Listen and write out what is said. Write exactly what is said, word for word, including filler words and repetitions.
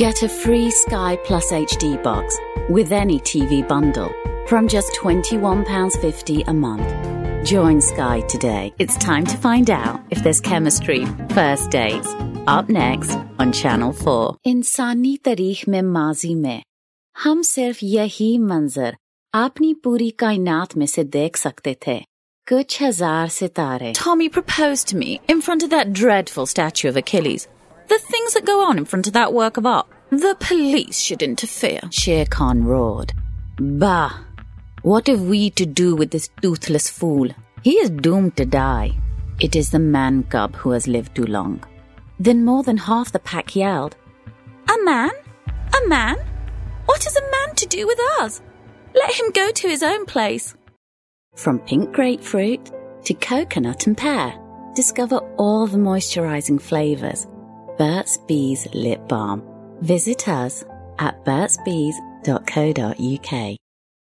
Get a free Sky Plus H D box with any T V bundle from just twenty-one pounds fifty a month. Join Sky today. It's time to find out if there's chemistry. First dates. Up next on Channel four. इंसानी तारीख में माजी में हम सिर्फ यही मंजर अपनी पूरी कायनात में से देख सकते थे. कुछ हजार सितारे. Tommy proposed to me in front of that dreadful statue of Achilles. The things that go on in front of that work of art. The police should interfere. Shere Khan roared. Bah! What have we to do with this toothless fool? He is doomed to die. It is the man cub who has lived too long. Then more than half the pack yelled. A man? A man? What has a man to do with us? Let him go to his own place. From pink grapefruit to coconut and pear, discover all the moisturizing flavors. Burt's Bees Lip Balm. Visit us at burts bees dot co dot uk.